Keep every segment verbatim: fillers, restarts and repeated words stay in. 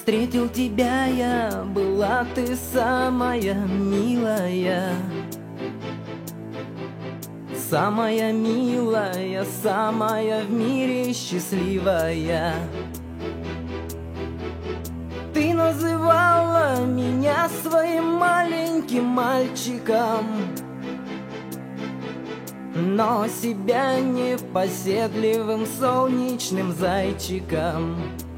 Встретил тебя я, была ты самая милая, самая милая, самая в мире счастливая. Ты называла меня своим маленьким мальчиком, но себя непоседливым солнечным зайчиком.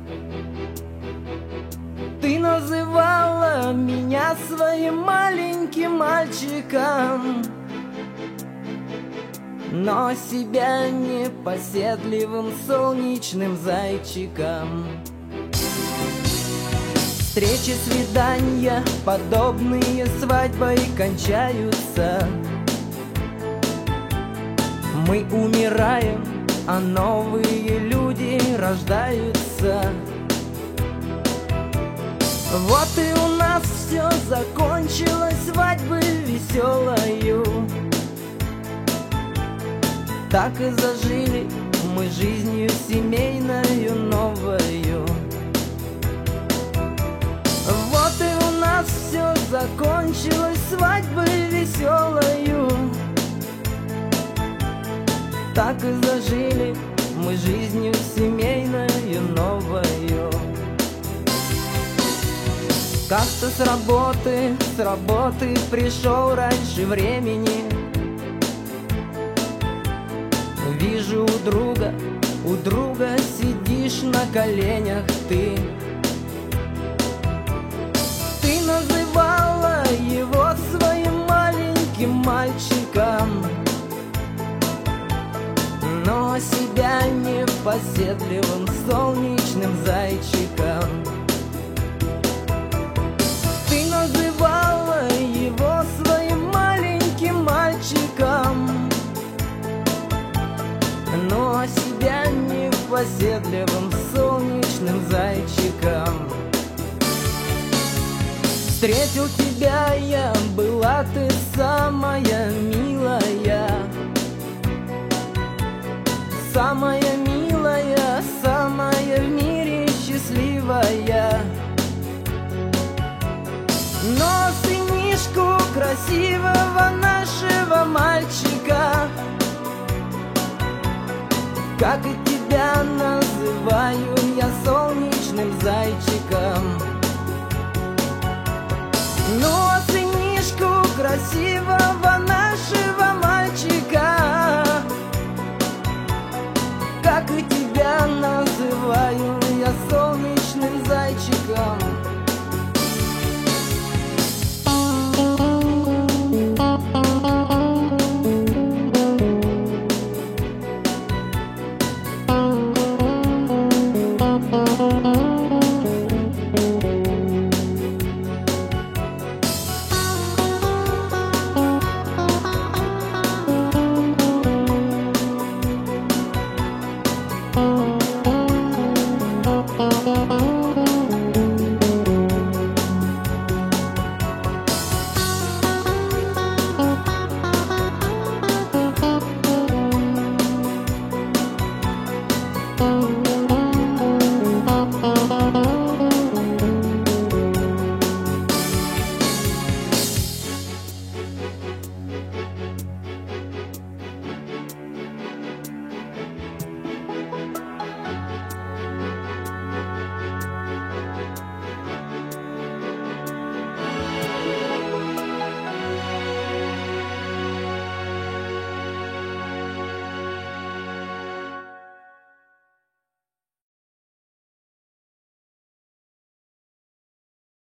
Ты называла меня своим маленьким мальчиком, но себя непоседливым солнечным зайчиком. Встречи, свидания, подобные свадьбой кончаются. Мы умираем, а новые люди рождаются. Вот и у нас все закончилось свадьбой веселою. Так и зажили мы жизнью семейною новою. Вот и у нас все закончилось свадьбой веселою. Так и зажили мы жизнью семейною новою. Как-то с работы, с работы пришел раньше времени. Вижу у друга, у друга сидишь на коленях ты. Ты называла его своим маленьким мальчиком, но себя непоседливым солнечным зайчиком. Ты называла его своим маленьким мальчиком, но себя непоседливым солнечным зайчиком. Встретил тебя я, была ты самая милая, самая милая, самая в мире счастливая. Но сынишку красивого нашего мальчика, как и тебя называю я солнечным зайчиком. Ну а сынишку красивого